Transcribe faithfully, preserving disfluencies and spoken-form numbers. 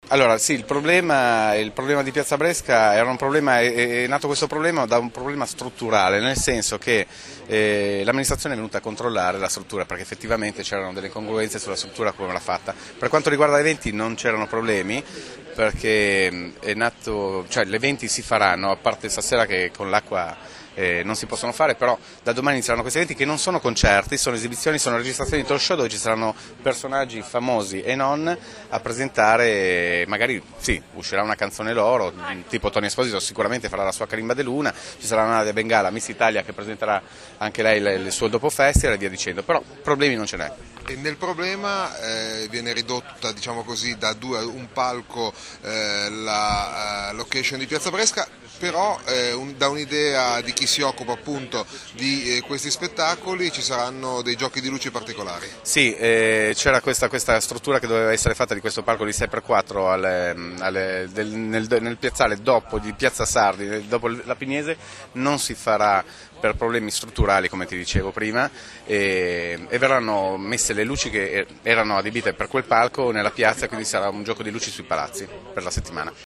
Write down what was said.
Allora sì, il problema, il problema di Piazza Bresca era un problema, è, è nato questo problema da un problema strutturale, nel senso che eh, l'amministrazione è venuta a controllare la struttura perché effettivamente c'erano delle incongruenze sulla struttura come l'ha fatta. Per quanto riguarda gli eventi non c'erano problemi perché è nato, cioè, gli eventi si faranno, a parte stasera che con l'acqua Eh, non si possono fare, però da domani inizieranno questi eventi che non sono concerti, sono esibizioni, sono registrazioni di talk show dove ci saranno personaggi famosi e non a presentare, magari sì, uscirà una canzone loro, tipo Tony Esposito sicuramente farà la sua Kalimba de Luna, ci sarà Nadia Bengala, Miss Italia che presenterà anche lei il suo dopo festival e via dicendo, però problemi non ce n'è. E nel problema eh, viene ridotta, diciamo così, da due a un palco eh, la uh, location di Piazza Bresca, però eh, un, da un'idea di chi si occupa appunto di eh, questi spettacoli ci saranno dei giochi di luci particolari. Sì, eh, c'era questa, questa struttura che doveva essere fatta di questo palco di sei per quattro alle, alle, del, nel, nel piazzale dopo di Piazza Sardi, dopo la Pignese, non si farà per problemi strutturali come ti dicevo prima e, e verranno messe le luci che erano adibite per quel palco nella piazza, quindi sarà un gioco di luci sui palazzi per la settimana.